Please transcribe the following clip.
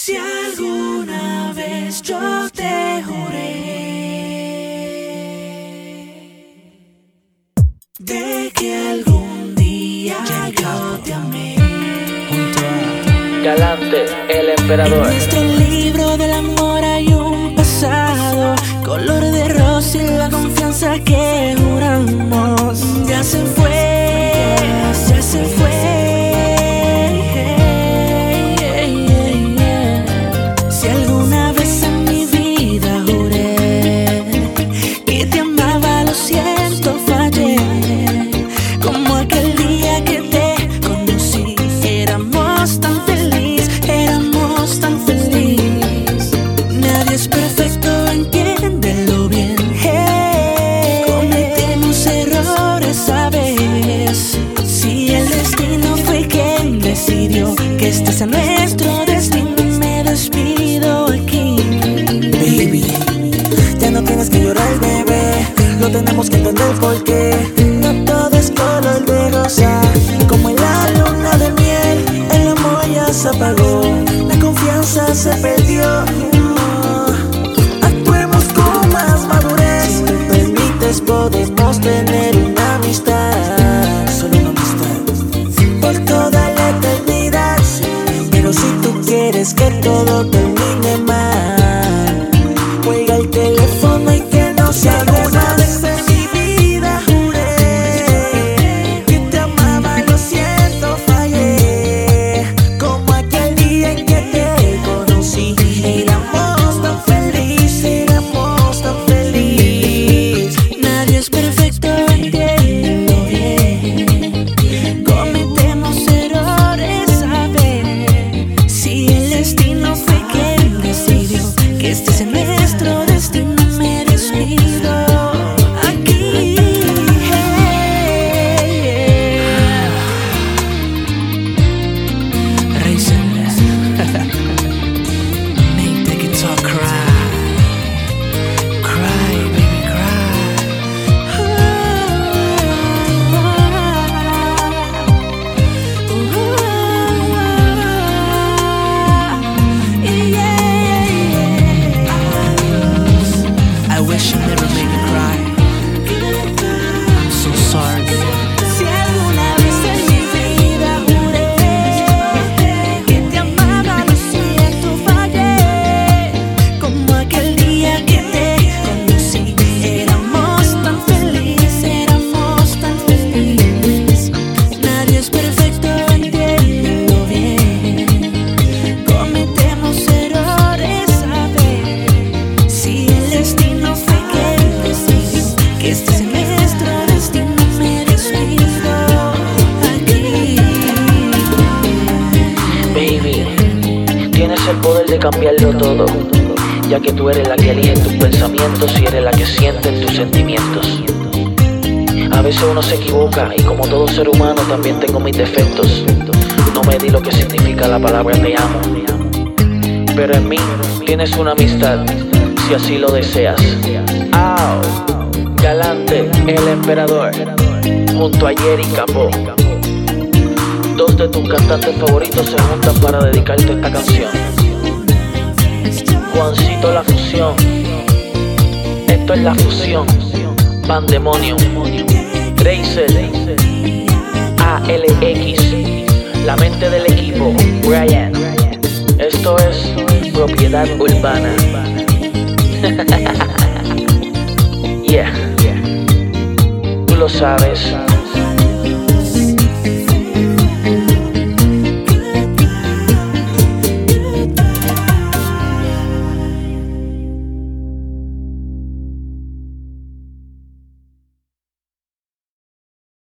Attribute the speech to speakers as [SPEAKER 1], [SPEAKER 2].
[SPEAKER 1] Si alguna vez yo te juré de que algún día yo te amé,
[SPEAKER 2] junto a Galante, el emperador.
[SPEAKER 1] en nuestro libro del amor hay un pasado, color de rosa y la confianza que juramos ya se fue, ya se fue. Si alguna vez en mi vida juré que te amaba, lo siento, fallé. Como aquel día que te conocí, éramos tan felices, éramos tan felices. Nadie es perfecto, entiéndelo bien. Cometemos errores, ¿sabes? Si el destino fue quien decidió que este sea nuestro destino, me despido aquí.
[SPEAKER 3] Baby, ya no tienes que llorar, bebé. Lo tenemos que entender porque no todo es color de rosa. Como en la luna de miel, el amor ya se apagó, la confianza se perdió. Actuemos con más madurez. Si me permites, podemos tener una amistad, solo una amistad, por toda la eternidad. Pero si tú quieres que todo termine mal, cuelga el teléfono y que no se hable más. En mi vida juré que te amaba, lo siento, fallé. Como aquel día en que te conocí, éramos tan felices, éramos tan felices.
[SPEAKER 1] Nadie es perfecto, entiéndelo bien. Cometemos errores, ¿sabes? Si el destino fue quien decidió que este sea nuestro destino, me despido aquí.
[SPEAKER 2] Racer, make the guitar cry. Cry, baby, cry. I wish you never made me cry. I'm so sorry.
[SPEAKER 1] Si alguna vez en mi vida juré que te amaba, lo siento, fallé. Como aquel día que te conocí, éramos tan felices, éramos tan felices. Nadie es perfecto, entiéndelo bien. Cometemos errores, ¿sabes? Si el destino fue quien decidió que este sea nuestro destino, me despido aquí.
[SPEAKER 2] Baby, tienes el poder de cambiarlo todo, ya que tú eres la que elige tus pensamientos y eres la que siente tus sentimientos. A veces uno se equivoca y como todo ser humano también tengo mis defectos. No me di lo que significa la palabra te amo, pero en mí tienes una amistad, si así lo deseas. Au, Galante, el emperador, junto a Jerry Capó. Dos de tus cantantes favoritos se juntan para dedicarte esta canción. Juancito la fusión, esto es la fusión. Pandemonium, Racer, ALX, la mente del equipo, Brian. Esto es propiedad urbana. Yeah, tú lo sabes.